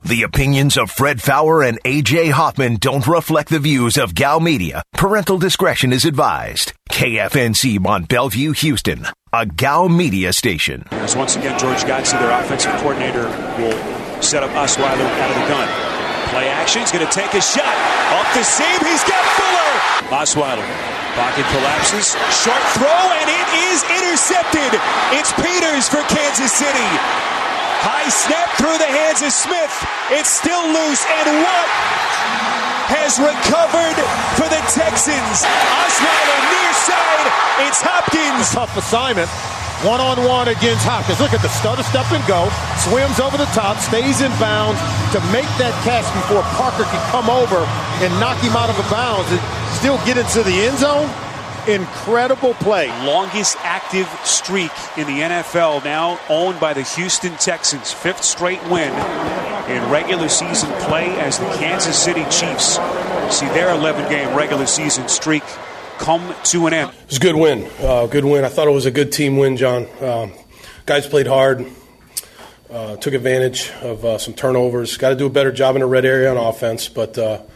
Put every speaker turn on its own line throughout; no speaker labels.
The opinions of Fred Faour and A.J. Hoffman don't reflect the views of Gal Media. Parental discretion is advised. KFNC Mont Bellevue, Houston, a Gal Media station.
As once again, George Godsey, their offensive coordinator, will set up Osweiler out of the gun. Play action. He's going to take a shot. Off the seam. He's got Fuller. Osweiler. Pocket collapses. Short throw, and it is intercepted. It's Peters for Kansas City. High snap through the hands of Smith. It's still loose. And what has recovered for the Texans? Osweiler near side. It's Hopkins.
Tough assignment. One-on-one against Hopkins. Look at the stutter step and go. Swims over the top. Stays in bounds to make that catch before Parker can come over and knock him out of bounds and still get into the end zone. Incredible play.
Longest active streak in the NFL, now owned by the Houston Texans. 5th straight win in regular season play as the Kansas City Chiefs see their 11-game regular season streak come to an end.
It was a good win. Good win. I thought it was a good team win, John. Guys played hard, took advantage of some turnovers. Got to do a better job in the red area on offense, but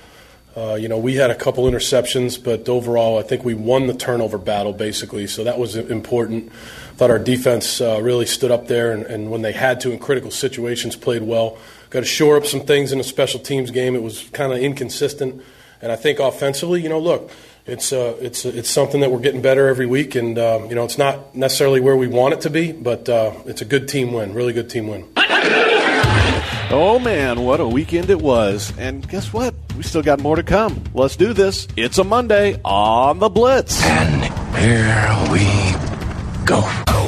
we had a couple interceptions, but overall I think we won the turnover battle basically, so that was important. I thought our defense really stood up there and when they had to in critical situations played well. Got to shore up some things in the special teams game. It was kind of inconsistent, and I think offensively, look, it's something that we're getting better every week, and it's not necessarily where we want it to be, but it's a good team win, really good team win.
Oh, man, what a weekend it was. And guess what? We still got more to come. Let's do this. It's a Monday on the Blitz.
And here we go.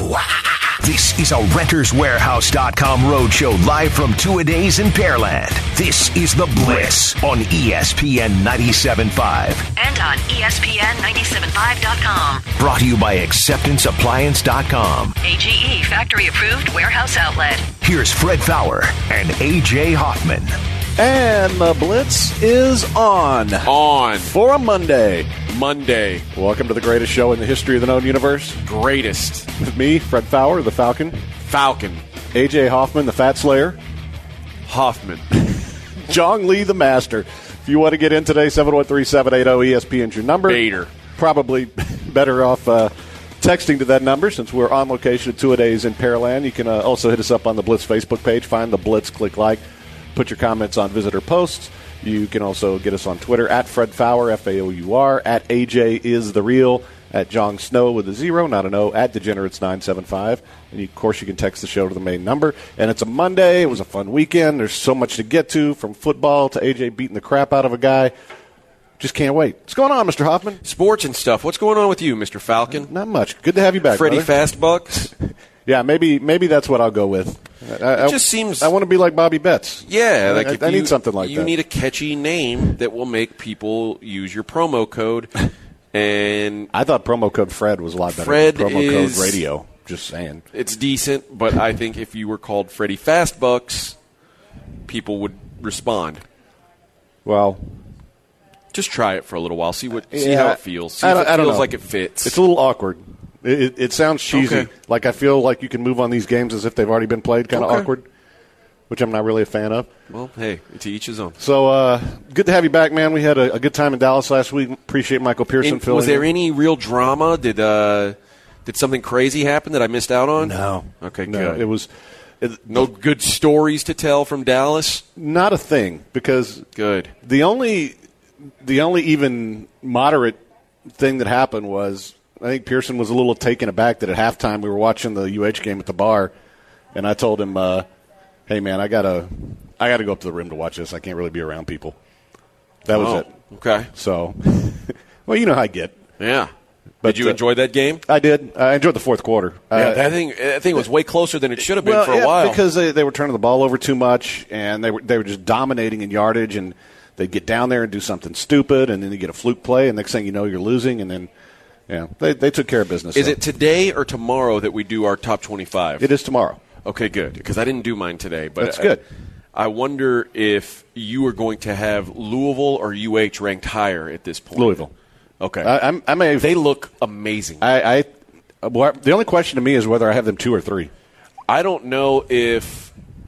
This is a RentersWarehouse.com roadshow live from Two-A-Days in Pearland. This is The Blitz on ESPN 97.5.
And on ESPN975.com.
Brought to you by AcceptanceAppliance.com.
AGE factory-approved warehouse outlet.
Here's Fred Faour and A.J. Hoffman.
And the Blitz is on. For a Monday. Welcome to the greatest show in the history of the known universe.
Greatest.
With me, Fred Faour, the Falcon. A.J. Hoffman, the Fat Slayer.
Hoffman.
Jong Lee, the Master. If you want to get in today, 713-780-ESPN's your number.
Bader.
Probably better off texting to that number since we're on location at Two-A-Days in Pearland. You can also hit us up on the Blitz Facebook page. Find the Blitz, click like. Put your comments on visitor posts. You can also get us on Twitter at Fred Faour, F-A-O-U-R, at AJ is the real, at Jong Snow with a 0, not an O, at Degenerates975. And, of course, you can text the show to the main number. And it's a Monday. It was a fun weekend. There's so much to get to, from football to AJ beating the crap out of a guy. Just can't wait. What's going on, Mr. Hoffman?
Sports and stuff. What's going on with you, Mr. Falcon?
Not much. Good to have you back,
Freddie
brother.
Fastbucks?
Yeah, maybe that's what I'll go with.
It just seems...
I want to be like Bobby Betts.
Yeah.
I need something like that.
You need a catchy name that will make people use your promo code. And
I thought promo code Fred was a lot better
Fred
than promo code radio. Just saying.
It's decent, but I think if you were called Freddie Fastbucks, people would respond.
Well...
Just try it for a little while. See how it feels. See if it feels like it fits.
It's a little awkward. It sounds cheesy.
Okay.
Like I feel like you can move on these games as if they've already been played. Kind of awkward, which I'm not really a fan of.
Well, hey, to each his own.
So good to have you back, man. We had a good time in Dallas last week. Appreciate Michael Pearson filling in.
Was there any real drama? Did something crazy happen that I missed out on?
No.
Okay,
no,
good.
It was
no good stories to tell from Dallas?
Not a thing, because
good.
The only even moderate thing that happened was I think Pearson was a little taken aback that at halftime we were watching the UH game at the bar, and I told him, "Hey man, I gotta go up to the rim to watch this. I can't really be around people." That was it.
Okay.
So, well, you know how I get.
Yeah.
But,
did you enjoy that game?
I did. I enjoyed the fourth quarter.
Yeah, that thing was way closer than it should have been for a while.
Because they were turning the ball over too much, and they were just dominating in yardage, and they'd get down there and do something stupid, and then you get a fluke play, and next thing you know, you're losing, and then they took care of business.
Is it today or tomorrow that we do our top 25?
It is tomorrow.
Okay, good, because I didn't do mine today. But
that's good.
I wonder if you are going to have Louisville or UH ranked higher at this point.
Louisville.
Okay.
They
look amazing.
The only question to me is whether I have them 2 or 3.
I don't know if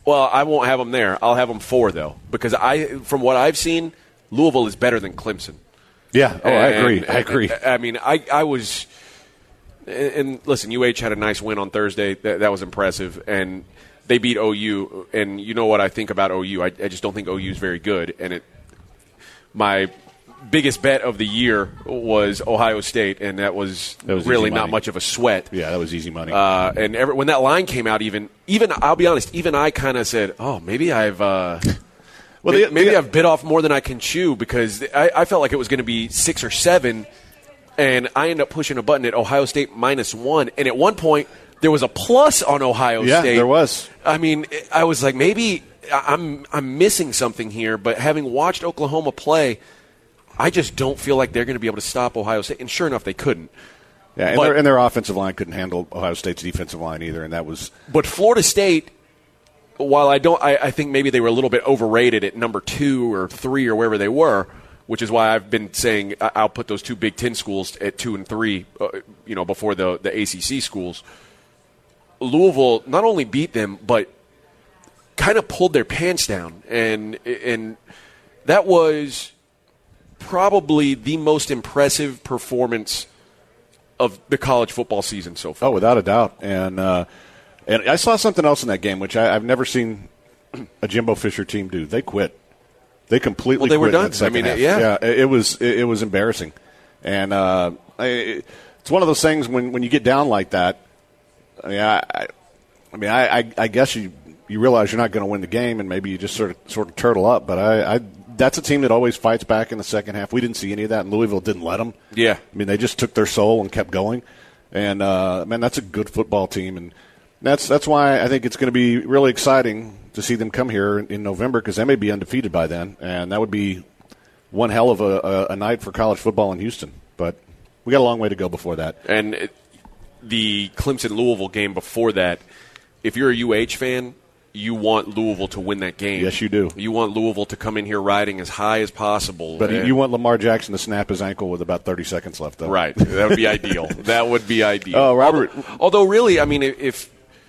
Well, I won't have them there. I'll have them 4, though, because from what I've seen, Louisville is better than Clemson.
Yeah, I agree.
I mean, I was – and listen, UH had a nice win on Thursday. That was impressive, and they beat OU. And you know what I think about OU. I just don't think OU is very good. And my biggest bet of the year was Ohio State, and that was really not much of a sweat.
Yeah, that was easy money.
And when that line came out, even I'll be honest, even I kind of said, oh, maybe I've maybe I've bit off more than I can chew, because I felt like it was going to be 6 or 7, and I ended up pushing a button at Ohio State -1. And at one point, there was a plus on Ohio State.
Yeah, there was.
I mean, I was like, maybe I'm missing something here. But having watched Oklahoma play, I just don't feel like they're going to be able to stop Ohio State. And sure enough, they couldn't.
Yeah, and their offensive line couldn't handle Ohio State's defensive line either, and that was.
But Florida State, while I think maybe they were a little bit overrated at number 2 or 3 or wherever they were, which is why I've been saying I'll put those 2 Big Ten schools at 2 and 3, before the ACC schools. Louisville not only beat them, but kind of pulled their pants down, and that was probably the most impressive performance of the college football season so far.
Oh, without a doubt. And I saw something else in that game, which I've never seen a Jimbo Fisher team do. They quit. They completely
quit. Well, they were done.
In that second half. Yeah. It was embarrassing. And it's one of those things when you get down like that. I guess you realize you're not going to win the game, and maybe you just sort of turtle up. But that's a team that always fights back in the second half. We didn't see any of that, and Louisville didn't let them.
Yeah.
I mean, they just took their soul and kept going. And, that's a good football team. And that's why I think it's going to be really exciting to see them come here in November, because they may be undefeated by then. And that would be one hell of a night for college football in Houston. But we got a long way to go before that.
And the Clemson-Louisville game before that, if you're a UH fan, you want Louisville to win that game.
Yes, you do.
You want Louisville to come in here riding as high as possible.
But you want Lamar Jackson to snap his ankle with about 30 seconds left, though.
Right. That would be ideal. That would be ideal.
Oh, Robert.
Although really, I mean, if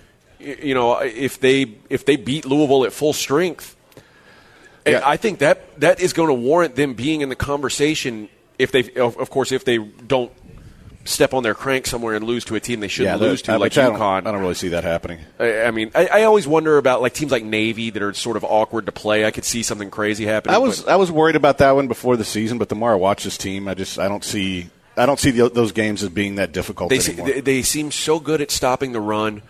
they beat Louisville at full strength, yeah. I think that is going to warrant them being in the conversation if they don't step on their crank somewhere and lose to a team they shouldn't lose to, like UConn.
I don't really see that happening.
I always wonder about like teams like Navy that are sort of awkward to play. I could see something crazy happening.
I was worried about that one before the season, but the more I watch this team, I don't see those games as being that difficult anymore.
They seem so good at stopping the run.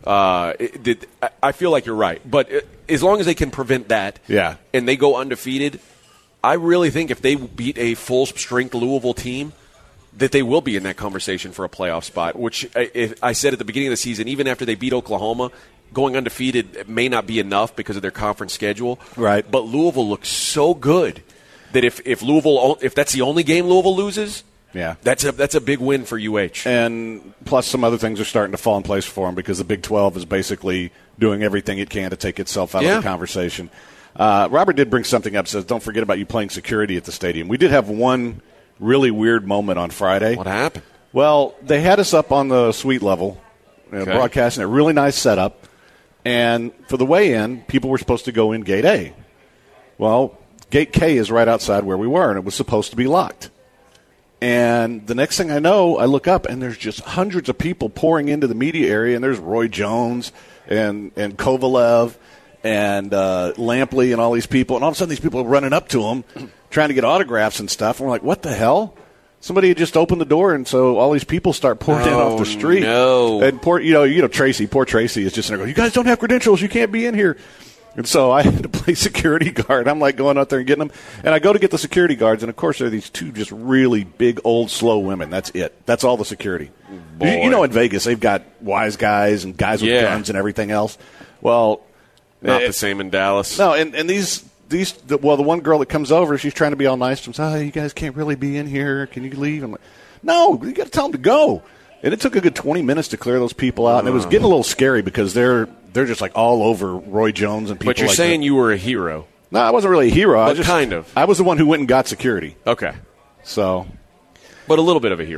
I feel like you're right, but as long as they can prevent that,
yeah,
and they go undefeated, I really think if they beat a full-strength Louisville team, that they will be in that conversation for a playoff spot, which I said at the beginning of the season, even after they beat Oklahoma, going undefeated may not be enough because of their conference schedule.
Right.
But Louisville looks so good that if that's the only game Louisville loses,
yeah,
that's a big win for UH.
And plus some other things are starting to fall in place for them because the Big 12 is basically doing everything it can to take itself out of the conversation. Robert did bring something up, says don't forget about you playing security at the stadium. We did have one really weird moment on Friday.
What happened?
Well, they had us up on the suite level, broadcasting a really nice setup, and for the weigh-in, people were supposed to go in Gate A. Well, Gate K is right outside where we were, and it was supposed to be locked. And the next thing I know, I look up, and there's just hundreds of people pouring into the media area, and there's Roy Jones and Kovalev and Lampley and all these people, and all of a sudden these people are running up to them trying to get autographs and stuff. And we're like, what the hell? Somebody had just opened the door, and so all these people start pouring in off the street.
No.
And poor Tracy is just in there going, you guys don't have credentials, you can't be in here. And so I had to play security guard. I'm like going out there and getting them. And I go to get the security guards, and of course there are these two just really big, old, slow women. That's it. That's all the security. You know, in Vegas, they've got wise guys and guys with guns and everything else. Well,
not the same in Dallas.
No, and the one girl that comes over, she's trying to be all nice to them. Says, you guys can't really be in here. Can you leave? I'm like, no, you got to tell them to go. And it took a good 20 minutes to clear those people out, and it was getting a little scary because they're just like all over Roy Jones and people.
But you're
like
saying
that.
you were a hero.
No, I wasn't really a hero.
Kind of.
I was the one who went and got security.
Okay.
So,
but a little bit of a hero.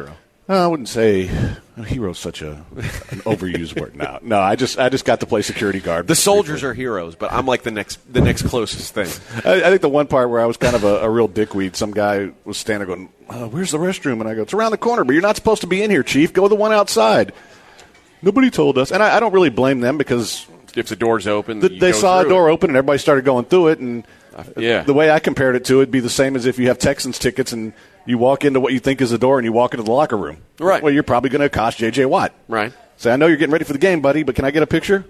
I wouldn't say hero's such an overused word. No, I just got to play security guard.
The soldiers are heroes, but I'm like the next closest thing.
I think the one part where I was kind of a real dickweed, some guy was standing going, where's the restroom? And I go, it's around the corner, but you're not supposed to be in here, Chief. Go to the one outside. Nobody told us. And I don't really blame them because
if the door's open,
they saw a door open and everybody started going through it. And
the
way I compared it to it would be the same as if you have Texans tickets and you walk into what you think is a door and you walk into the locker room.
Right.
Well, you're probably going to accost J.J. Watt.
Right.
Say, I know you're getting ready for the game, buddy, but can I get a picture?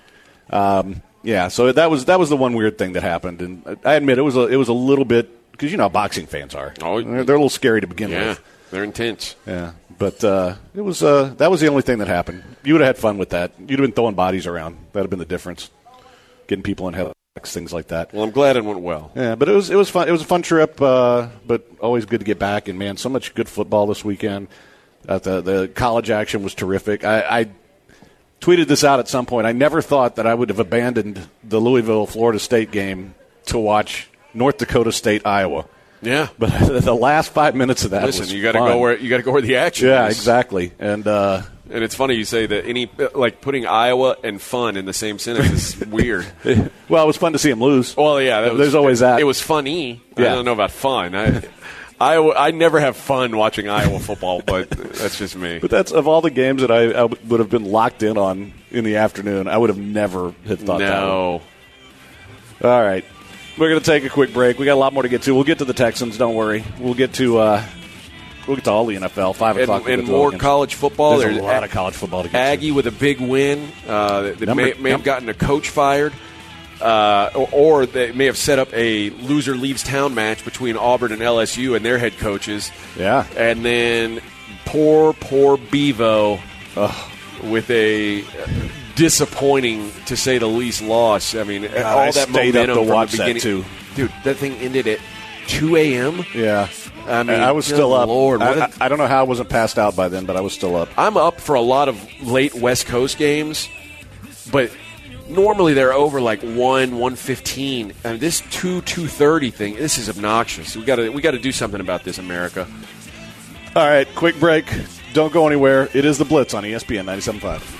So that was the one weird thing that happened. And I admit it was a little bit, because you know how boxing fans are.
Oh,
they're a little scary to begin with.
Yeah, they're intense.
Yeah. But it was that was the only thing that happened. You would have had fun with that. You'd have been throwing bodies around. That would have been the difference. Getting people in headlocks, things like that.
Well, I'm glad it went well.
Yeah, but it was fun. It was a fun trip, but always good to get back. And, man, so much good football this weekend. The college action was terrific. I tweeted this out at some point. I never thought that I would have abandoned the Louisville-Florida State game to watch North Dakota State, Iowa.
Yeah,
but the last 5 minutes of that was
you got to go where the action is.
Yeah, exactly. And
it's funny you say that putting Iowa and fun in the same sentence is weird.
Well, it was fun to see them lose.
Well, yeah,
there's always that.
It was funny.
Yeah.
I don't know about fun. I never have fun watching Iowa football, but that's just me.
But that's of all the games that I would have been locked in on in the afternoon. I would have never had thought that.
No.
All right. We're going to take a quick break. We got a lot more to get to. We'll get to the Texans. Don't worry. We'll get to all the NFL. 5 o'clock.
And more college football.
There's a lot of college football to get
Aggie
to.
with a big win. They may have gotten a coach fired. Or they may have set up a loser leaves town match between Auburn and LSU and their head coaches.
Yeah.
And then poor Bevo with a disappointing, to say the least, loss. I mean, all that momentum
up to watch
from the beginning.
That too.
Dude, that thing ended at 2 a.m.?
Yeah.
I mean,
I was still up.
Lord,
I don't know how I wasn't passed out by then, but I was still up.
I'm up for a lot of late West Coast games, but normally they're over like 1:15. I mean, this 2:30 thing, this is obnoxious. We got to do something about this, America.
All right, quick break. Don't go anywhere. It is the Blitz on ESPN 97.5.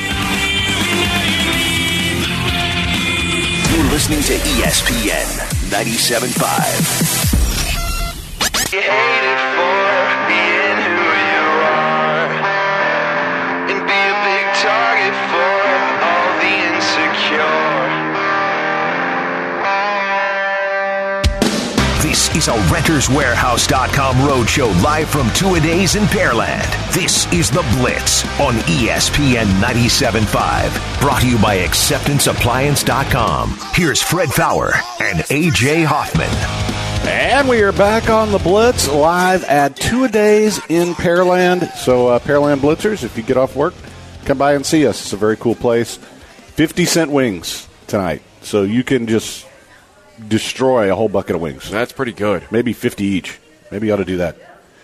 You're listening to ESPN 97.5.
You're hated for being who you are, and be a big target for all the insecure.
This is a RentersWarehouse.com roadshow live from Two-A-Days in Pearland. This is The Blitz on ESPN 97.5. Brought to you by AcceptanceAppliance.com. Here's Fred Fowler and A.J. Hoffman.
And we are back on the Blitz live at Two-A-Days in Pearland. So, Pearland Blitzers, if you get off work, come by and see us. It's a very cool place. 50-cent wings tonight. So you can just destroy a whole bucket of wings.
That's pretty good.
Maybe 50 each. Maybe you ought to do that.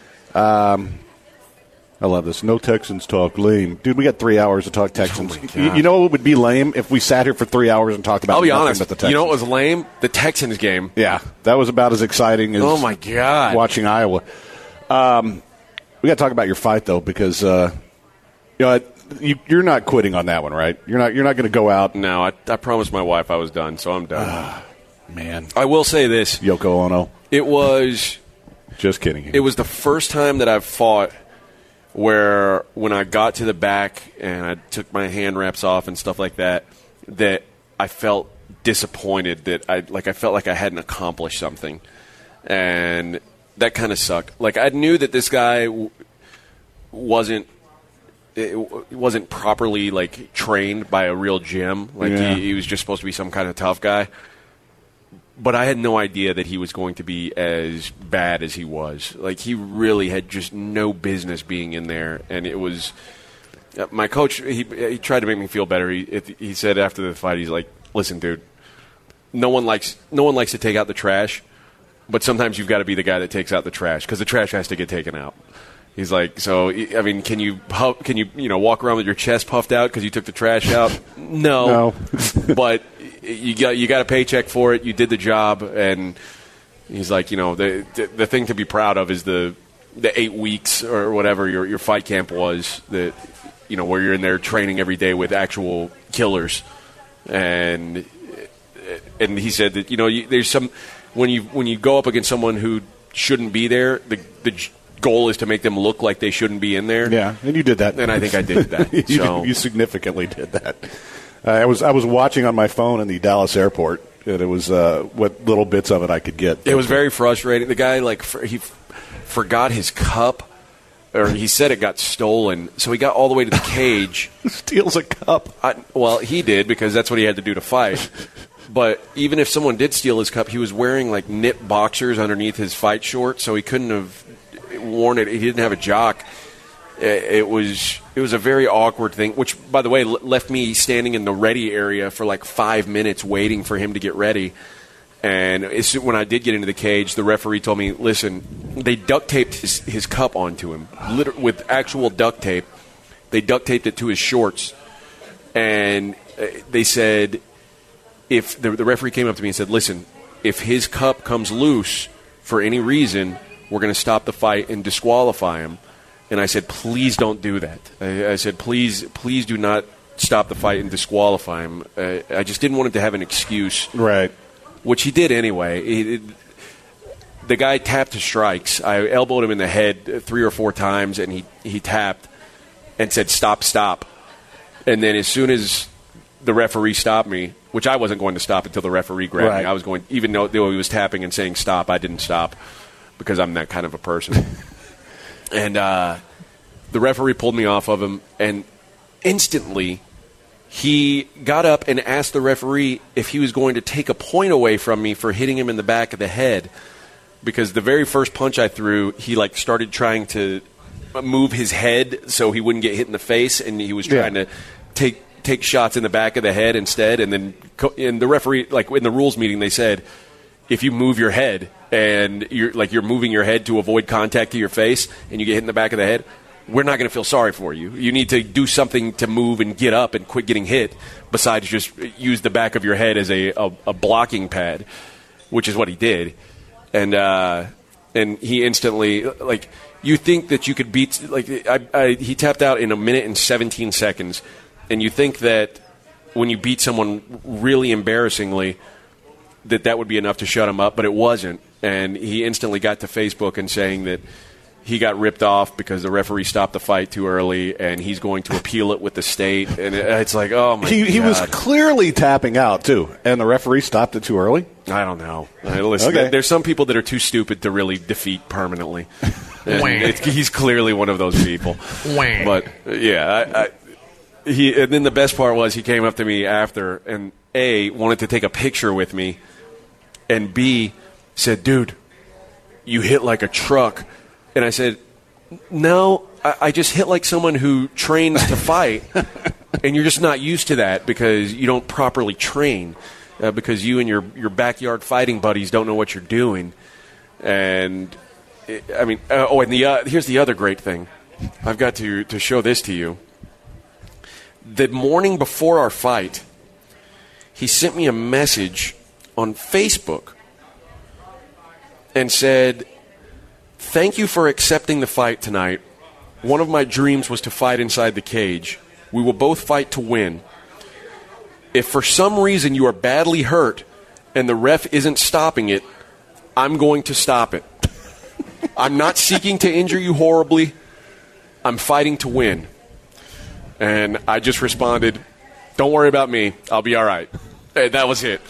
I love this. No Texans talk. Lame. Dude, we got 3 hours to talk Texans. You know what would be lame? If we sat here for 3 hours and talked about
I'll be
nothing
honest.
but the Texans.
You know what was lame? The Texans game.
Yeah, that was about as exciting as
oh my God.
watching Iowa. We got to talk about your fight, though, because you're not quitting on that one, right? You're not going to go out.
No, I promised my wife I was done, so I'm done.
Man.
I will say this.
Yoko Ono.
It was...
Just kidding.
It was the first time that I've fought where when I got to the back and I took my hand wraps off and stuff like that, that I felt disappointed, that I felt like I hadn't accomplished something. And that kind of sucked. Like, I knew that this guy wasn't properly, like, trained by a real gym. Like, he was just supposed to be some kind of tough guy. But I had no idea that he was going to be as bad as he was. Like, he really had just no business being in there. And it was my coach, he tried to make me feel better. He said after the fight, he's like, listen, dude, no one likes to take out the trash, but sometimes you've got to be the guy that takes out the trash because the trash has to get taken out. He's like, so, I mean, can you walk around with your chest puffed out because you took the trash out? No. But you got a paycheck for it. You did the job. And he's like, the thing to be proud of is the the 8 weeks or whatever your fight camp was, that where you're in there training every day with actual killers, and he said that there's some when you go up against someone who shouldn't be there, the goal is to make them look like they shouldn't be in there.
Yeah, and you did that.
And I think I did that.
You significantly did that. I was watching on my phone in the Dallas airport, and it was what little bits of it I could get.
It was very frustrating. The guy he forgot his cup, or he said it got stolen, so he got all the way to the cage.
Steals a cup.
He did, because that's what he had to do to fight. But even if someone did steal his cup, he was wearing like knit boxers underneath his fight shorts, so he couldn't have worn it. He didn't have a jock. It was a very awkward thing, which, by the way, left me standing in the ready area for like 5 minutes waiting for him to get ready. And when I did get into the cage, the referee told me, listen, they duct taped his cup onto him, with actual duct tape. They duct taped it to his shorts. And they said, if the referee came up to me and said, listen, if his cup comes loose for any reason, we're going to stop the fight and disqualify him. And I said, please don't do that. I said, please do not stop the fight and disqualify him. I just didn't want him to have an excuse.
Right.
Which he did anyway. The guy tapped to strikes. I elbowed him in the head 3 or 4 times, and he tapped and said, stop, stop. And then as soon as the referee stopped me, which I wasn't going to stop until the referee grabbed me. I was going, even though he was tapping and saying stop, I didn't stop because I'm that kind of a person. And the referee pulled me off of him, and instantly he got up and asked the referee if he was going to take a point away from me for hitting him in the back of the head, because the very first punch I threw, he started trying to move his head so he wouldn't get hit in the face, and he was trying to take shots in the back of the head instead. And then the referee, like in the rules meeting, they said, if you move your head and you're moving your head to avoid contact to your face and you get hit in the back of the head, we're not going to feel sorry for you. You need to do something to move and get up and quit getting hit, besides just use the back of your head as a blocking pad, which is what he did. And he instantly, you think that you could beat, he tapped out in 1 minute and 17 seconds, and you think that when you beat someone really embarrassingly, that would be enough to shut him up, but it wasn't. And he instantly got to Facebook and saying that he got ripped off because the referee stopped the fight too early, and he's going to appeal it with the state. And it's like, oh, my God. He
was clearly tapping out, too, and the referee stopped it too early?
I don't know. Listen, okay. There's some people that are too stupid to really defeat permanently. He's clearly one of those people. But, yeah, and then the best part was he came up to me after and, A, wanted to take a picture with me, and B, said, dude, you hit like a truck. And I said, no, I just hit like someone who trains to fight, and you're just not used to that because you don't properly train, because you and your backyard fighting buddies don't know what you're doing. And, here's the other great thing. I've got to show this to you. The morning before our fight, he sent me a message on Facebook and said, thank you for accepting the fight tonight. One of my dreams was to fight inside the cage. We will both fight to win. If for some reason you are badly hurt and the ref isn't stopping it, I'm going to stop it. I'm not seeking to injure you horribly. I'm fighting to win. And I just responded, don't worry about me. I'll be all right. And that was it.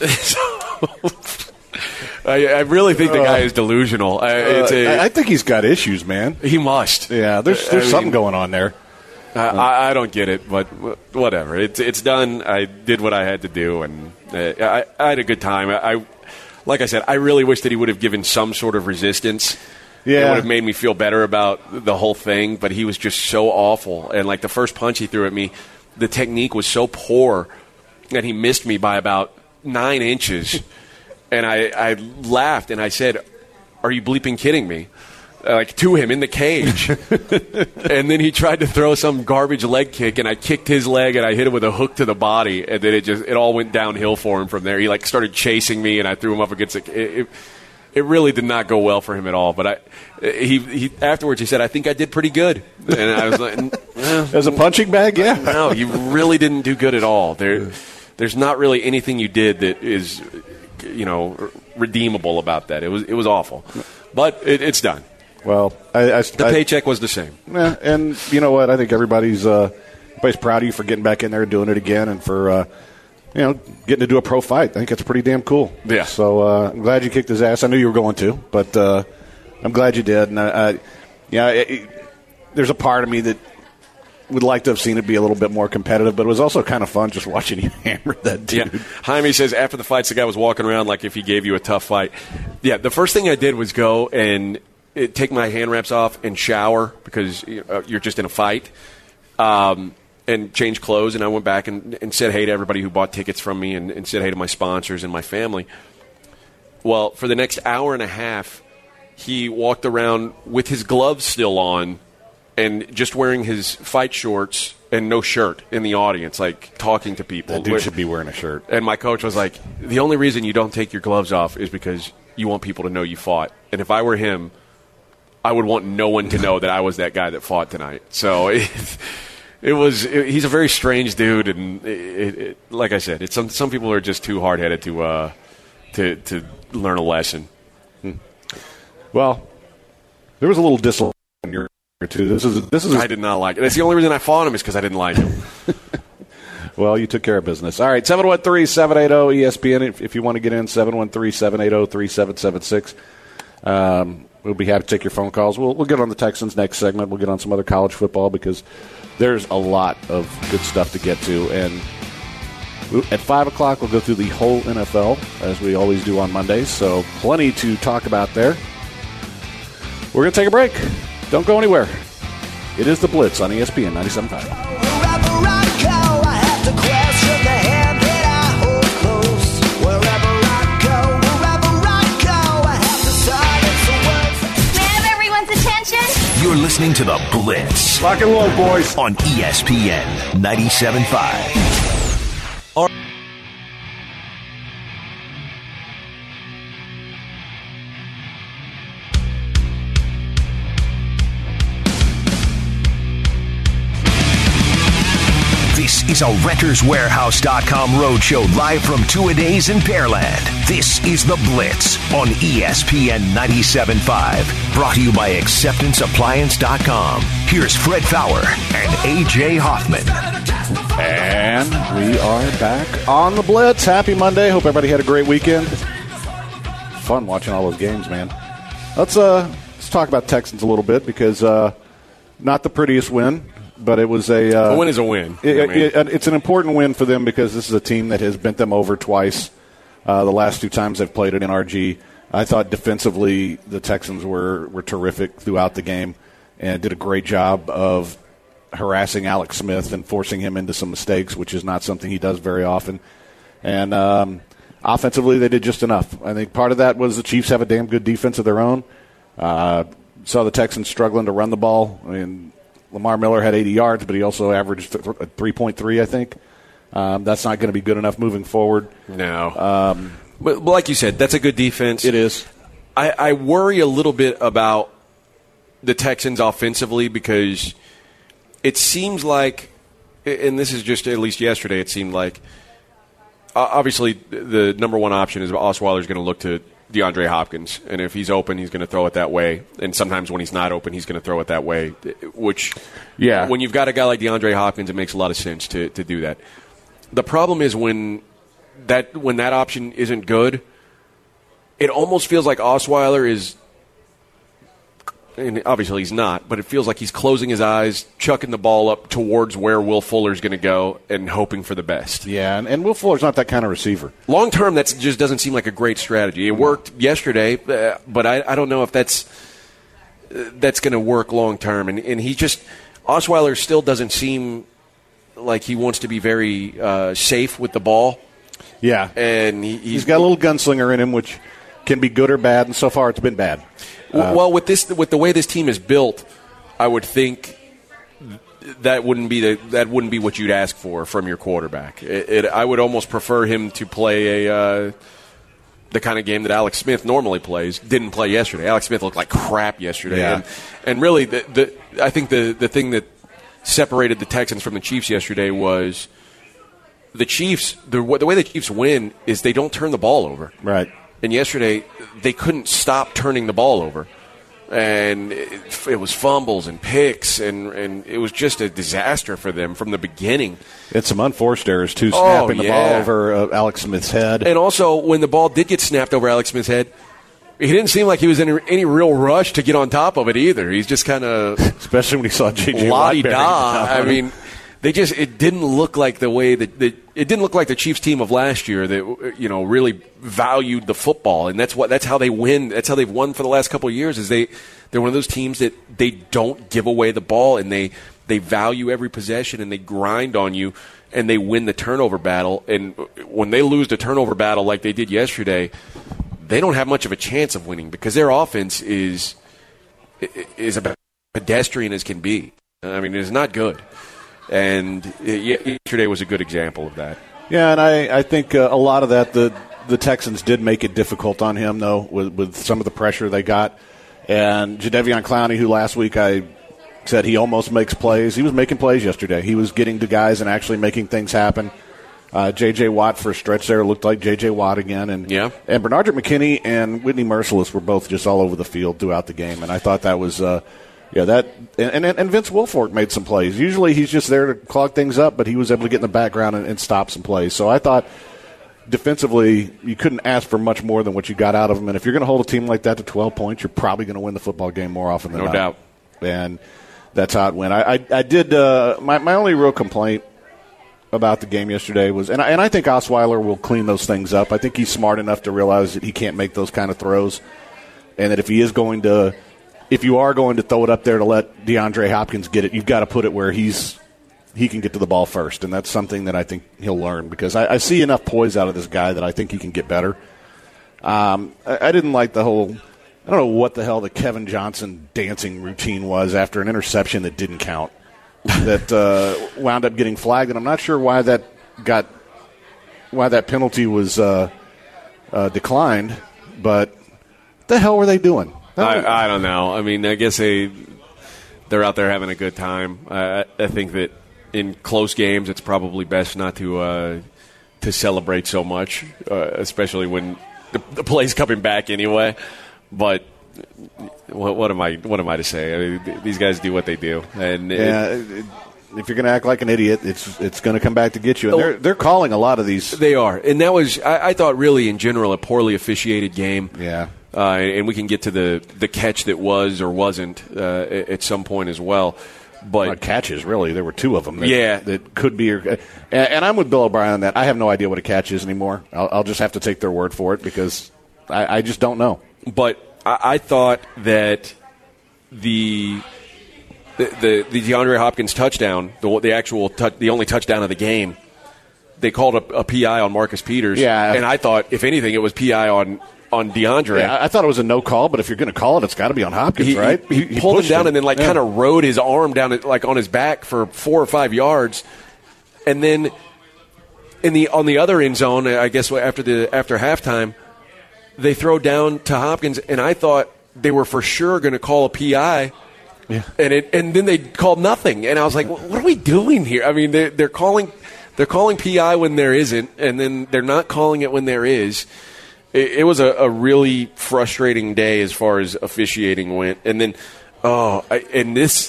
I really think the guy is delusional.
I think he's got issues, man.
He must.
Yeah, there's something going on there.
I don't get it, but whatever. It's done. I did what I had to do, and I had a good time. Like I said, I really wish that he would have given some sort of resistance. Yeah. It would have made me feel better about the whole thing, but he was just so awful. And like the first punch he threw at me, the technique was so poor that he missed me by about 9 inches. And I laughed, and I said, are you bleeping kidding me? To him in the cage. And then he tried to throw some garbage leg kick, and I kicked his leg, and I hit him with a hook to the body, and then it all went downhill for him from there. He started chasing me, and I threw him up against it it really did not go well for him at all. But he afterwards he said, "I think I did pretty good." And I was like,
as a punching bag, yeah.
No, you really didn't do good at all. There's not really anything you did that is, redeemable about that. It was awful, but it's done.
Well,
the paycheck was the same.
Yeah, and you know what? I think everybody's proud of you for getting back in there and doing it again, and for getting to do a pro fight. I think it's pretty damn cool.
Yeah.
So I'm glad you kicked his ass. I knew you were going to, but I'm glad you did. And there's a part of me that would like to have seen it be a little bit more competitive, but it was also kind of fun just watching you hammer that dude.
Yeah. Jaime says after the fights, the guy was walking around like if he gave you a tough fight. Yeah, the first thing I did was go and take my hand wraps off and shower because you're just in a fight, and change clothes. And I went back and said hey to everybody who bought tickets from me and said hey to my sponsors and my family. Well, for the next hour and a half, he walked around with his gloves still on and just wearing his fight shorts and no shirt in the audience, like talking to people.
That dude should be wearing a shirt.
And my coach was like, the only reason you don't take your gloves off is because you want people to know you fought. And if I were him, I would want no one to know that I was that guy that fought tonight. So he's a very strange dude. And like I said, some people are just too hard-headed to learn a lesson.
Well, there was a little dislike in your too. This is.
I did not like it. That's the only reason I fought him is because I didn't like him.
Well, you took care of business. All right, 713-780-ESPN. If you want to get in, 713-780-3776. We'll be happy to take your phone calls. We'll get on the Texans next segment. We'll get on some other college football because there's a lot of good stuff to get to. And at 5 o'clock, we'll go through the whole NFL, as we always do on Mondays. So plenty to talk about there. We're going to take a break. Don't go anywhere. It is The Blitz on ESPN 97.5.
You're listening to The Blitz.
Rock and roll, boys.
On ESPN 97.5. This is a RentersWarehouse.com roadshow live from Two-A-Days in Pearland. This is The Blitz on ESPN 97.5. Brought to you by AcceptanceAppliance.com. Here's Fred Fowler and A.J. Hoffman.
And we are back on The Blitz. Happy Monday. Hope everybody had a great weekend. Fun watching all those games, man. Let's talk about Texans a little bit because not the prettiest win. But it was a
win is a win.
It's an important win for them because this is a team that has bent them over twice the last two times they've played at NRG. I thought defensively the Texans were terrific throughout the game and did a great job of harassing Alex Smith and forcing him into some mistakes, which is not something he does very often. And offensively they did just enough. I think part of that was the Chiefs have a damn good defense of their own. Saw the Texans struggling to run the ball. I mean, Lamar Miller had 80 yards, but he also averaged 3.3, I think. That's not going to be good enough moving forward.
No. But like you said, that's a good defense.
It is.
I worry a little bit about the Texans offensively because it seems like, and this is just at least yesterday, it seemed like, obviously the number one option is Osweiler's going to look to DeAndre Hopkins, and if he's open, he's going to throw it that way. And sometimes when he's not open, he's going to throw it that way, which, when you've got a guy like DeAndre Hopkins, it makes a lot of sense to do that. The problem is when that option isn't good, it almost feels like Osweiler is, and obviously he's not, but it feels like he's closing his eyes, chucking the ball up towards where Will Fuller's going to go, and hoping for the best.
Yeah, and Will Fuller's not that kind of receiver.
Long term, that just doesn't seem like a great strategy. It worked yesterday, but I don't know if that's going to work long term. And he just, Osweiler still doesn't seem like he wants to be very safe with the ball.
Yeah,
and
he's got a little gunslinger in him, which can be good or bad, and so far it's been bad.
Well, with the way this team is built, I would think that wouldn't be what you'd ask for from your quarterback. I would almost prefer him to play the the kind of game that Alex Smith normally plays. Didn't play yesterday. Alex Smith looked like crap yesterday.
Yeah.
And really, I think the thing that separated the Texans from the Chiefs yesterday was the Chiefs. The way the Chiefs win is they don't turn the ball over.
Right.
And yesterday, they couldn't stop turning the ball over. And it was fumbles and picks, and it was just a disaster for them from the beginning.
And some unforced errors, too, snapping the ball over Alex Smith's head.
And also, when the ball did get snapped over Alex Smith's head, he didn't seem like he was in any real rush to get on top of it either. He's just kind of...
Especially when he saw J.J. Watt.
La-di-da. I mean, it didn't look like the way that it didn't look like the Chiefs team of last year that, you know, really valued the football. And that's how they win. That's how they've won for the last couple of years is they're one of those teams that they don't give away the ball, and they value every possession, and they grind on you, and they win the turnover battle. And when they lose the turnover battle like they did yesterday, they don't have much of a chance of winning because their offense is about pedestrian as can be. I mean, it's not good. And yesterday was a good example of that.
Yeah, and I think a lot of that, the Texans did make it difficult on him, though, with some of the pressure they got. And Jadeveon Clowney, who last week I said he almost makes plays, he was making plays yesterday. He was getting to guys and actually making things happen. J.J. Watt for a stretch there looked like J.J. Watt again. And Bernard McKinney and Whitney Merciless were both just all over the field throughout the game. And I thought that was and Vince Wilfork made some plays. Usually he's just there to clog things up, but he was able to get in the background and stop some plays. So I thought defensively you couldn't ask for much more than what you got out of him. And if you're going to hold a team like that to 12 points, you're probably going to win the football game more often than not.
No doubt.
And that's how it went. I did my only real complaint about the game yesterday was, and I think Osweiler will clean those things up. I think he's smart enough to realize that he can't make those kind of throws, and that if you are going to throw it up there to let DeAndre Hopkins get it, you've got to put it where he can get to the ball first, and that's something that I think he'll learn because I see enough poise out of this guy that I think he can get better. I didn't like the whole, I don't know what the hell the Kevin Johnson dancing routine was after an interception that didn't count. That wound up getting flagged, and I'm not sure why that penalty was declined. But what the hell were they doing?
I don't know. I mean, I guess they're out there having a good time. I think that in close games, it's probably best not to celebrate so much, especially when the play's coming back anyway. But what am I to say? I mean, these guys do what they do, and
if you're going to act like an idiot, it's going to come back to get you. And they're calling a lot of these.
They are, and that was I thought really in general a poorly officiated game.
Yeah,
and we can get to the catch that was or wasn't at some point as well. But
catches, really, there were two of them. That could be. And I'm with Bill O'Brien on that. I have no idea what a catch is anymore. I'll just have to take their word for it because I just don't know.
But I thought that the DeAndre Hopkins touchdown, the only touchdown of the game, they called a PI on Marcus Peters.
Yeah.
And I thought, if anything, it was PI on DeAndre.
Yeah, I thought it was a no call, but if you're going to call it, it's got to be on Hopkins, right?
He pulled him down and then kind of rode his arm down on his back for 4 or 5 yards, and then on the other end zone, I guess after halftime, they throw down to Hopkins, and I thought they were for sure going to call a PI.
Yeah.
And then they called nothing, and I was like, "What are we doing here?" I mean, they're calling PI when there isn't, and then they're not calling it when there is. It was a really frustrating day as far as officiating went, and then the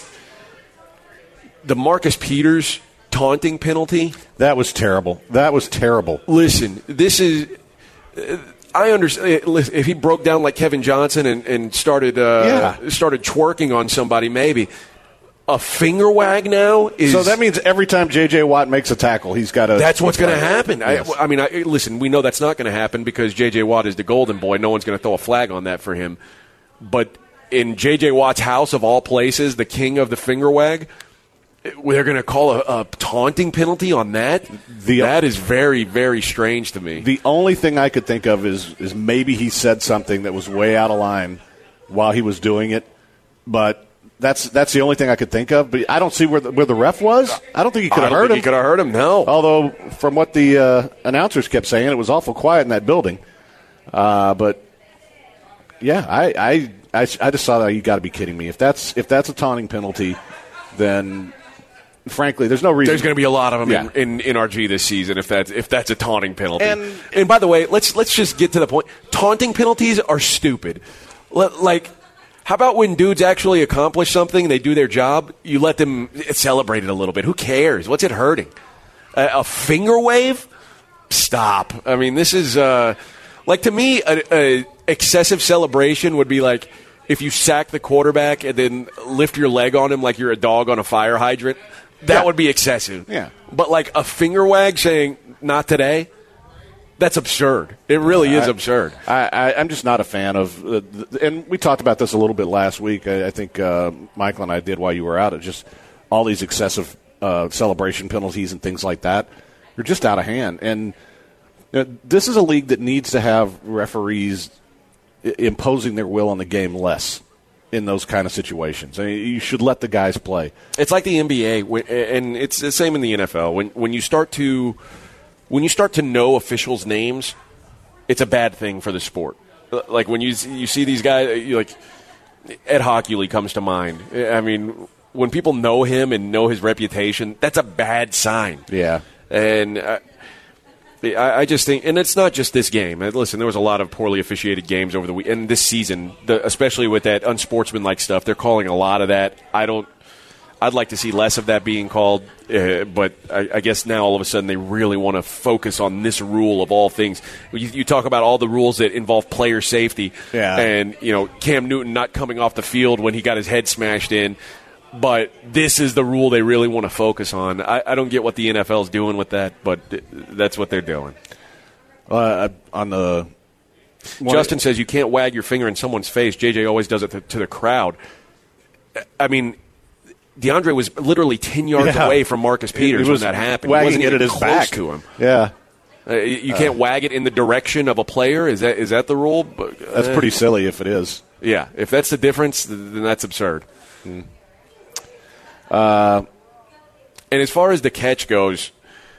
Marcus Peters taunting penalty.
That was terrible.
Listen, this is. I understand if he broke down like Kevin Johnson and started twerking on somebody, maybe. A finger wag now is...
So that means every time J.J. Watt makes a tackle, he's got to...
That's what's going to happen.
Yes.
Listen, we know that's not going to happen because J.J. Watt is the golden boy. No one's going to throw a flag on that for him. But in J.J. Watt's house, of all places, the king of the finger wag, they're going to call a taunting penalty on that? That is very, very strange to me.
The only thing I could think of is maybe he said something that was way out of line while he was doing it, but... That's the only thing I could think of, but I don't see where the ref was. I don't think he could have heard him.
He could have heard him, no.
Although, from what the announcers kept saying, it was awful quiet in that building. But yeah, I just saw that. You got to be kidding me. If that's a taunting penalty, then frankly, there's no reason.
There's going to be a lot of them in NRG this season if that's a taunting penalty. And by the way, let's just get to the point. Taunting penalties are stupid. Like, how about when dudes actually accomplish something, they do their job, you let them celebrate it a little bit. Who cares? What's it hurting? A finger wave? Stop. I mean, this is like, to me, a excessive celebration would be like if you sack the quarterback and then lift your leg on him like you're a dog on a fire hydrant. That would be excessive.
Yeah.
But like a finger wag saying, not today, that's absurd. It really is absurd.
I'm just not a fan of and we talked about this a little bit last week. I think Michael and I did while you were out. It's just all these excessive celebration penalties and things like that. You're just out of hand. And this is a league that needs to have referees imposing their will on the game less in those kind of situations. I mean, you should let the guys play.
It's like the NBA, and it's the same in the NFL. When you start to know officials' names, it's a bad thing for the sport. Like when you see these guys, like Ed Hockley comes to mind. I mean, when people know him and know his reputation, that's a bad sign.
Yeah.
And I just think, and it's not just this game. Listen, there was a lot of poorly officiated games over the weekend this season, especially with that unsportsmanlike stuff. They're calling a lot of that. I'd like to see less of that being called, but I guess now all of a sudden they really want to focus on this rule of all things. You talk about all the rules that involve player safety, and Cam Newton not coming off the field when he got his head smashed in. But this is the rule they really want to focus on. I don't get what the NFL is doing with that, but that's what they're doing. Justin says you can't wag your finger in someone's face. JJ always does it to the crowd. I mean, DeAndre was literally 10 yards away from Marcus Peters when that happened.
Wagging it at his
close
back
to him.
Yeah.
You can't wag it in the direction of a player? Is that the rule?
That's pretty silly if it is.
Yeah. If that's the difference, then that's absurd. And as far as the catch goes,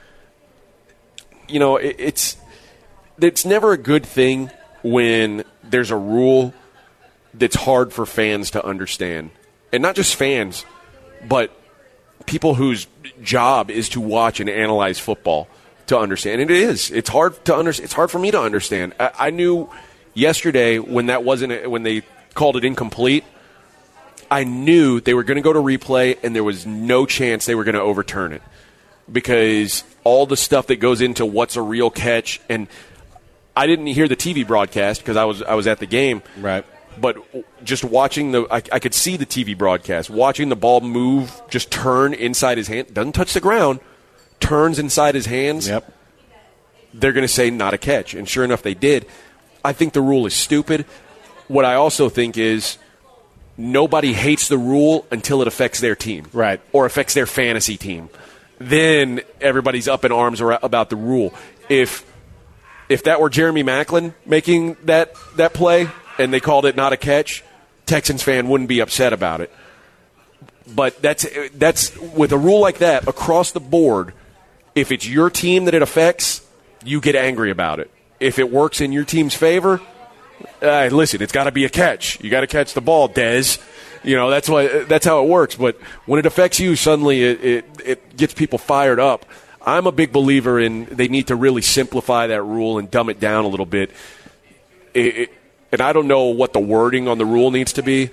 it's never a good thing when there's a rule that's hard for fans to understand. And not just fans, but people whose job is to watch and analyze football to understand. And it is. It's hard to understand. It's hard for me to understand. I knew yesterday when they called it incomplete, I knew they were going to go to replay, and there was no chance they were going to overturn it because all the stuff that goes into what's a real catch. And I didn't hear the TV broadcast because I was at the game.
Right.
But just watching I could see the TV broadcast, watching the ball move, just turn inside his hand, doesn't touch the ground, turns inside his hands.
Yep.
They're going to say not a catch, and sure enough, they did. I think the rule is stupid. What I also think is nobody hates the rule until it affects their team,
right,
or affects their fantasy team. Then everybody's up in arms about the rule. If that were Jeremy Maclin making that play and they called it not a catch, Texans fan wouldn't be upset about it. But that's with a rule like that across the board. If it's your team that it affects, you get angry about it. If it works in your team's favor, listen, it's got to be a catch. You got to catch the ball, Dez. That's how it works. But when it affects you, suddenly it gets people fired up. I'm a big believer in they need to really simplify that rule and dumb it down a little bit. And I don't know what the wording on the rule needs to be,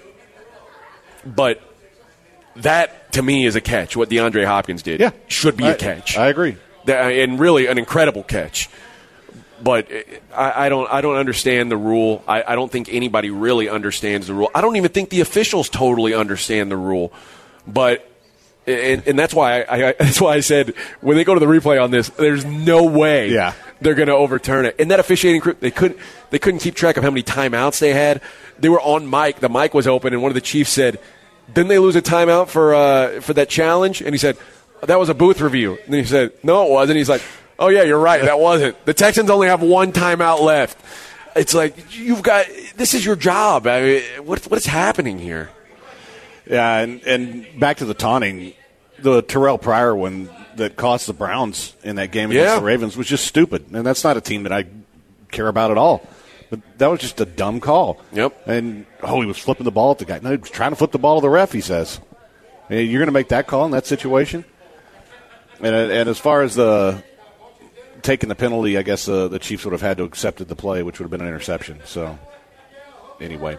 but that, to me, is a catch. What DeAndre Hopkins did should be a catch.
I agree.
And really an incredible catch. But I don't understand the rule. I don't think anybody really understands the rule. I don't even think the officials totally understand the rule. But and that's why I said when they go to the replay on this, there's no way they're going to overturn it. And that officiating crew, they couldn't keep track of how many timeouts they had. They were on mic. The mic was open, and one of the chiefs said, "Didn't they lose a timeout for that challenge?" And he said, "That was a booth review." And he said, "No, it wasn't." He's like, "Oh, yeah, you're right. That wasn't. The Texans only have one timeout left." It's like, this is your job. I mean, what is happening here?
Yeah, and back to the taunting, the Terrell Pryor one that cost the Browns in that game against the Ravens was just stupid. And that's not a team that I care about at all. But that was just a dumb call.
Yep.
And, he was flipping the ball at the guy. No, he was trying to flip the ball to the ref, he says. And you're going to make that call in that situation? And as far as the taking the penalty, I guess the Chiefs would have had to have accepted the play, which would have been an interception. So, anyway.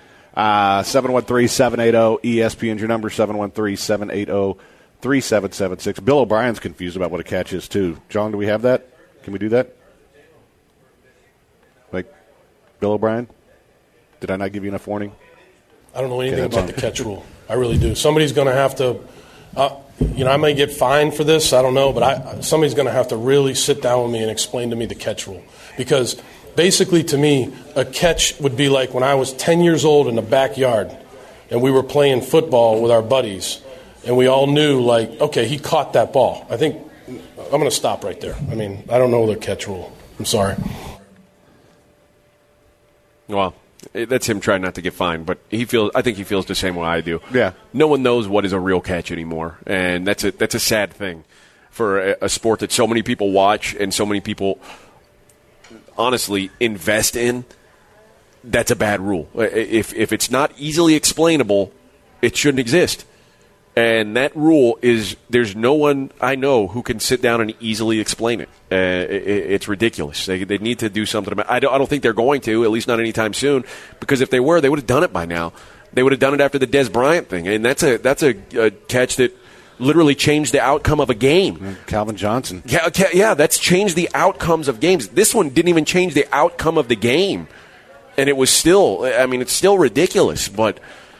713-780-ESPN's your number, 713-780-3776. Bill O'Brien's confused about what a catch is, too. John, do we have that? Can we do that? Bill O'Brien? Did I not give you enough warning?
I don't know anything about the catch rule. I really do. Somebody's going to have to, I may get fined for this. I don't know. But somebody's going to have to really sit down with me and explain to me the catch rule. Because basically, to me, a catch would be like when I was 10 years old in the backyard and we were playing football with our buddies and we all knew, okay, he caught that ball. I think I'm going to stop right there. I mean, I don't know the catch rule. I'm sorry.
Well, that's him trying not to get fined, but I think he feels the same way I do.
Yeah.
No one knows what is a real catch anymore, and that's a sad thing for a sport that so many people watch and so many people honestly invest in. That's a bad rule. If it's not easily explainable, it shouldn't exist. And that rule is there's no one I know who can sit down and easily explain it. It's ridiculous. They need to do something about it. I don't think they're going to, at least not anytime soon, because if they were, they would have done it by now. They would have done it after the Dez Bryant thing. And that's a catch that literally changed the outcome of a game.
Calvin Johnson.
Yeah, that's changed the outcomes of games. This one didn't even change the outcome of the game. And it was still, it's still ridiculous, but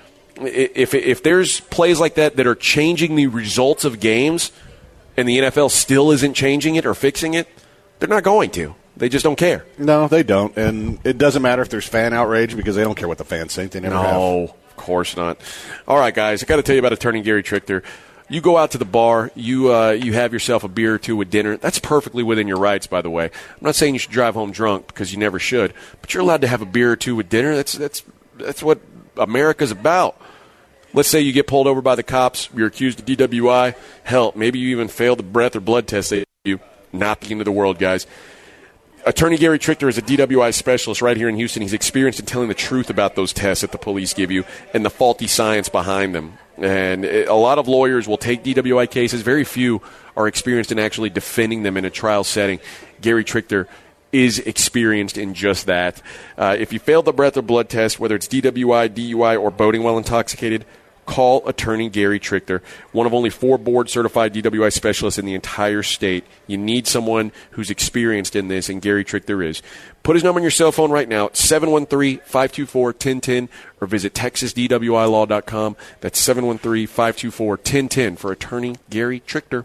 if there's plays like that are changing the results of games and the NFL still isn't changing it or fixing it, they're not going to. They just don't care.
No, they don't. And it doesn't matter if there's fan outrage because they don't care what the fans think. They never have.
No, of course not. All right, guys, I got to tell you about attorney Gary Trichter. You go out to the bar, you have yourself a beer or two with dinner. That's perfectly within your rights, by the way. I'm not saying you should drive home drunk because you never should, but you're allowed to have a beer or two with dinner. That's what America's about. Let's say you get pulled over by the cops, you're accused of DWI. Hell, maybe you even failed the breath or blood test they you. Not the end of the world, guys. Attorney Gary Trichter is a DWI specialist right here in Houston. He's experienced in telling the truth about those tests that the police give you and the faulty science behind them. And a lot of lawyers will take DWI cases. Very few are experienced in actually defending them in a trial setting. Gary Trichter is experienced in just that. If you failed the breath or blood test, whether it's DWI, DUI, or boating while intoxicated, call attorney Gary Trichter, one of only 4 board-certified DWI specialists in the entire state. You need someone who's experienced in this, and Gary Trichter is. Put his number on your cell phone right now, 713-524-1010, or visit TexasDWIlaw.com. That's 713-524-1010 for attorney Gary Trichter.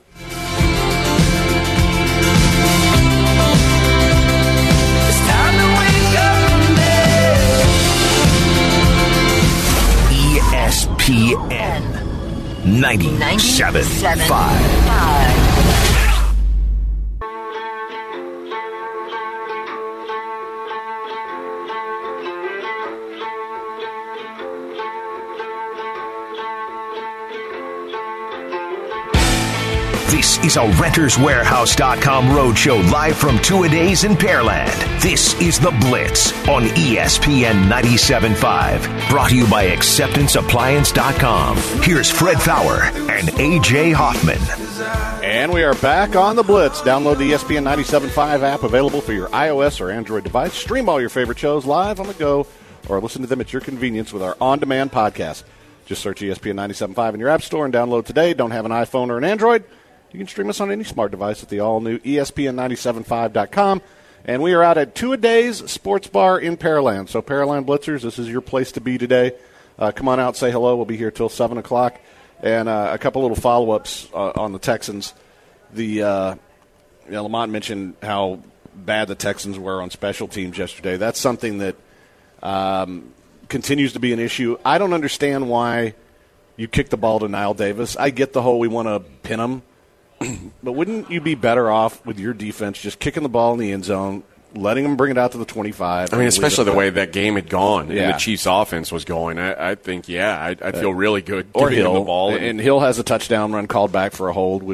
ESPN 97.5. This is a RentersWarehouse.com roadshow live from Two-A-Days in Pearland. This is The Blitz on ESPN 97.5. Brought to you by AcceptanceAppliance.com. Here's Fred Fowler and A.J. Hoffman.
And we are back on The Blitz. Download the ESPN 97.5 app, available for your iOS or Android device. Stream all your favorite shows live on the go or listen to them at your convenience with our on-demand podcast. Just search ESPN 97.5 in your app store and download today. Don't have an iPhone or an Android? You can stream us on any smart device at the all-new ESPN975.com. And we are out at Two-A-Days Sports Bar in Pearland. So, Pearland Blitzers, this is your place to be today. Come on out, say hello. We'll be here till 7 o'clock. And a couple little follow-ups on the Texans. Lamont mentioned how bad the Texans were on special teams yesterday. That's something that continues to be an issue. I don't understand why you kick the ball to Nile Davis. I get the whole we want to pin him. But wouldn't you be better off with your defense just kicking the ball in the end zone, letting them bring it out to the 25?
I mean, especially the way that game had gone and the Chiefs' offense was going. I think, I'd feel really good
or
giving
Hill,
him the ball.
And Hill has a touchdown run called back for a hold, which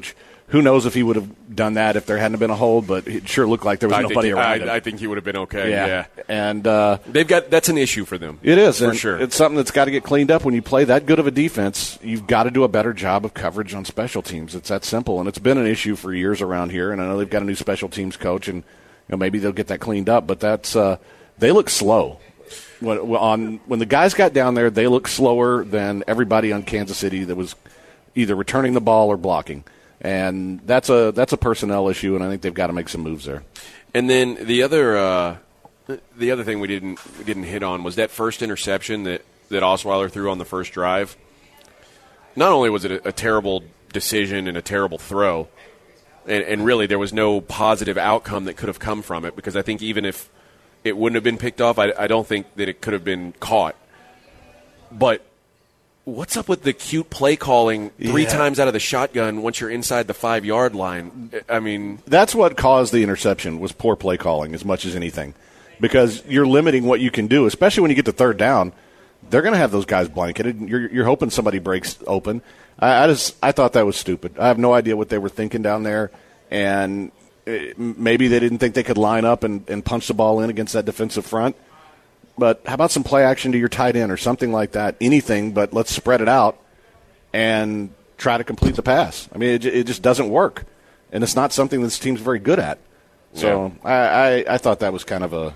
Who knows if he would have done that if there hadn't been a hold, but it sure looked like there was nobody around him.
I think he would have been okay, yeah.
And
that's an issue for them.
It is,
for sure.
It's something that's got to get cleaned up. When you play that good of a defense, you've got to do a better job of coverage on special teams. It's that simple, and it's been an issue for years around here, and I know they've got a new special teams coach, and maybe they'll get that cleaned up, but that's they look slow. When the guys got down there, they looked slower than everybody on Kansas City that was either returning the ball or blocking. And that's a personnel issue, and I think they've got to make some moves there.
And then the other thing we didn't hit on was that first interception that Osweiler threw on the first drive. Not only was it a terrible decision and a terrible throw, and really there was no positive outcome that could have come from it, because I think even if it wouldn't have been picked off, I don't think that it could have been caught. But what's up with the cute play calling three times out of the shotgun once you're inside the 5-yard line? I mean,
that's what caused the interception, was poor play calling as much as anything, because you're limiting what you can do, especially when you get to third down. They're going to have those guys blanketed. You're hoping somebody breaks open. I thought that was stupid. I have no idea what they were thinking down there, and maybe they didn't think they could line up and punch the ball in against that defensive front. But how about some play action to your tight end or something like that? Anything, but let's spread it out and try to complete the pass. I mean, it just doesn't work, and it's not something this team's very good at. So I thought that was kind of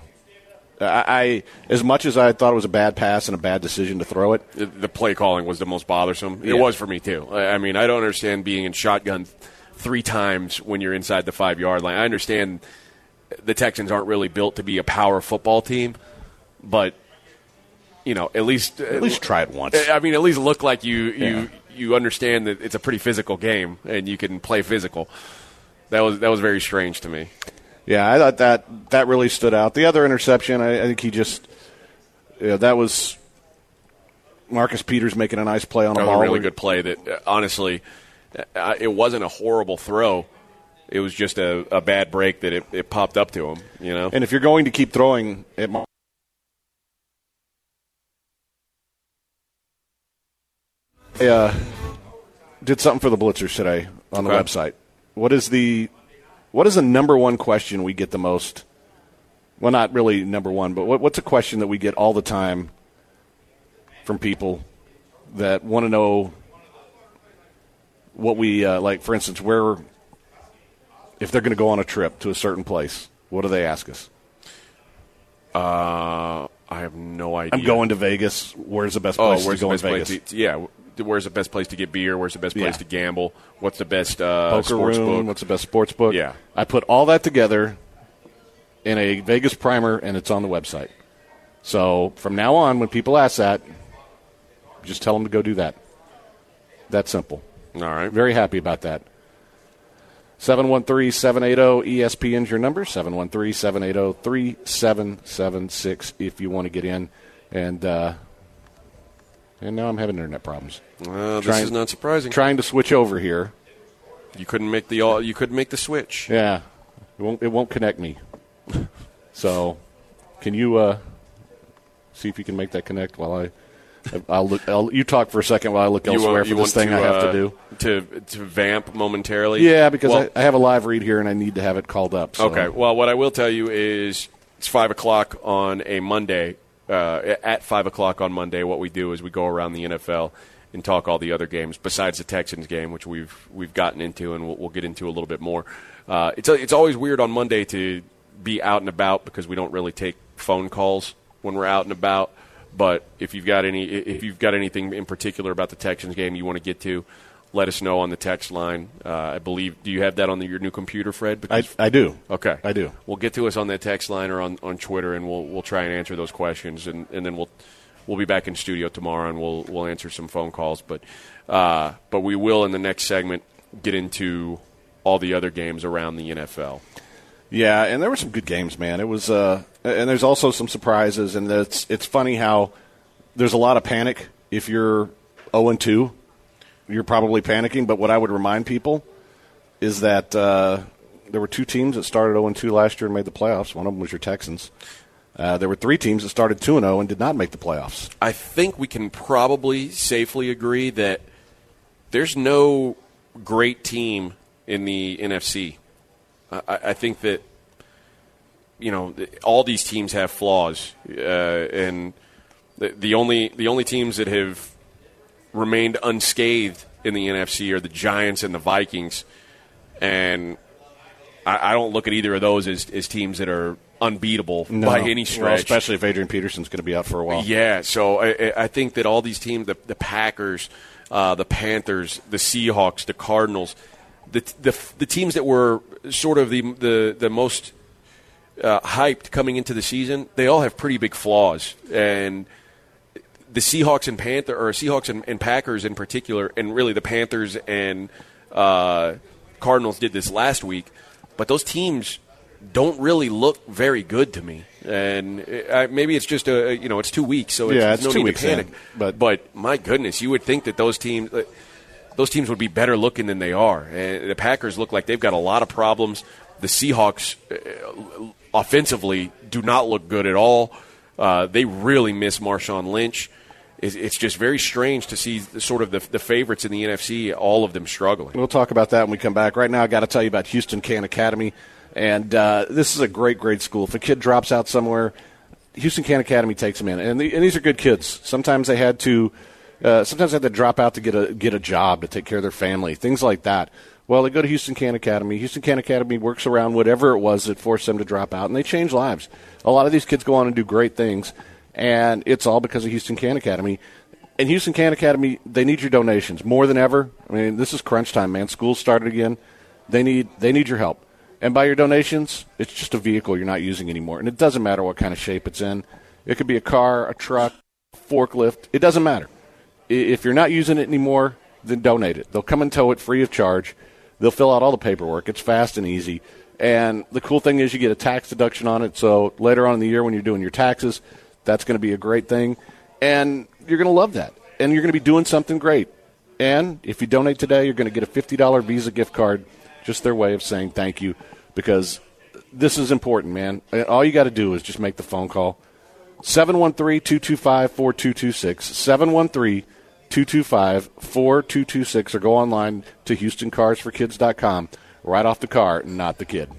as much as I thought it was a bad pass and a bad decision to throw it.
The play calling was the most bothersome. It was for me, too. I mean, I don't understand being in shotgun 3 times when you're inside the 5-yard line. I understand the Texans aren't really built to be a power football team, but at least
try it once.
I mean, at least look like you understand that it's a pretty physical game and you can play physical. That was very strange to me.
Yeah, I thought that really stood out. The other interception, I think he just that was Marcus Peters making a nice play on a ball.
A really good play that honestly. It wasn't a horrible throw. It was just a bad break that it popped up to him,
And if you're going to keep throwing, it did something for the Blitzers today on the website. What is the number one question we get the most? Well, not really number one, but what's a question that we get all the time from people that want to know what we like, for instance, if they're going to go on a trip to a certain place, what do they ask us?
I have no idea.
I'm going to Vegas. Where's the best place to go in Vegas?
Where's the best place to get beer? Where's the best place to gamble? What's the best
poker
sports
room?
book?
What's the best sports book?
Yeah.
I put all that together in a Vegas primer, and it's on the website. So from now on, when people ask that, just tell them to go do that. That's simple.
All right.
Very happy about that. 713-780-ESPN's your number, 713-780-3776 if you want to get in. And now I'm having internet problems.
This is not surprising.
Trying to switch over here.
You couldn't make the switch.
Yeah. It won't connect me. So, can you see if you can make that connect while I'll look. You talk for a second while I look elsewhere for this thing I have to do.
To vamp momentarily?
Yeah, because I have a live read here and I need to have it called up. So.
Okay. Well, what I will tell you is it's 5 o'clock on a Monday. At 5 o'clock on Monday, what we do is we go around the NFL and talk all the other games besides the Texans game, which we've gotten into and we'll get into a little bit more. It's always weird on Monday to be out and about because we don't really take phone calls when we're out and about. But if you've got anything in particular about the Texans game you want to get to, let us know on the text line. I believe, do you have that on your new computer, Fred?
I do.
Okay.
I do.
Well, get to us on that text line or on Twitter, and we'll try and answer those questions, and then we'll be back in studio tomorrow, and we'll answer some phone calls. But we will, in the next segment, get into all the other games around the NFL.
Yeah, and there were some good games, man. It was, and there's also some surprises, and it's funny how there's a lot of panic if you're 0-2. You're probably panicking, but what I would remind people is that there were 2 teams that started 0-2 last year and made the playoffs. One of them was your Texans. There were 3 teams that started 2-0 and did not make the playoffs.
I think we can probably safely agree that there's no great team in the NFC. I think that, all these teams have flaws, and the only teams that have remained unscathed in the NFC are the Giants and the Vikings, and I don't look at either of those as teams that are unbeatable by any stretch.
Well, especially if Adrian Peterson's going to be out for a while.
Yeah, so I think that all these teams, the Packers, the Panthers, the Seahawks, the Cardinals, the teams that were sort of the most hyped coming into the season, they all have pretty big flaws. And the Seahawks and Packers in particular, and really the Panthers and Cardinals did this last week, but those teams don't really look very good to me. And maybe it's just it's 2 weeks, so it's no
2
need
weeks
to panic. But my goodness, you would think that those teams would be better looking than they are. And the Packers look like they've got a lot of problems. The Seahawks offensively do not look good at all. They really miss Marshawn Lynch. It's just very strange to see the favorites in the NFC, all of them struggling.
We'll talk about that when we come back. Right now, I've got to tell you about Houston Can Academy. And this is a great school. If a kid drops out somewhere, Houston Can Academy takes them in. And these are good kids. Sometimes they had to drop out to get a job, to take care of their family, things like that. Well, they go to Houston Can Academy. Houston Can Academy works around whatever it was that forced them to drop out, and they change lives. A lot of these kids go on and do great things, and it's all because of Houston Can Academy. And Houston Can Academy, they need your donations more than ever. I mean, this is crunch time, man. School's started again. They need your help. And by your donations, it's just a vehicle you're not using anymore. And it doesn't matter what kind of shape it's in. It could be a car, a truck, forklift. It doesn't matter. If you're not using it anymore, then donate it. They'll come and tow it free of charge. They'll fill out all the paperwork. It's fast and easy. And the cool thing is you get a tax deduction on it. So later on in the year when you're doing your taxes, that's going to be a great thing. And you're going to love that. And you're going to be doing something great. And if you donate today, you're going to get a $50 Visa gift card. Just their way of saying thank you, because this is important, man. All you got to do is just make the phone call. 713-225-4226, 713-225-4226, or go online to HoustonCarsForKids.com. Right off the car, not the kid.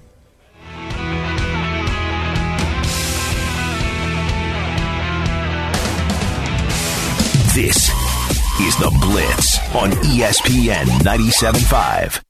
This is The Blitz on ESPN 97.5.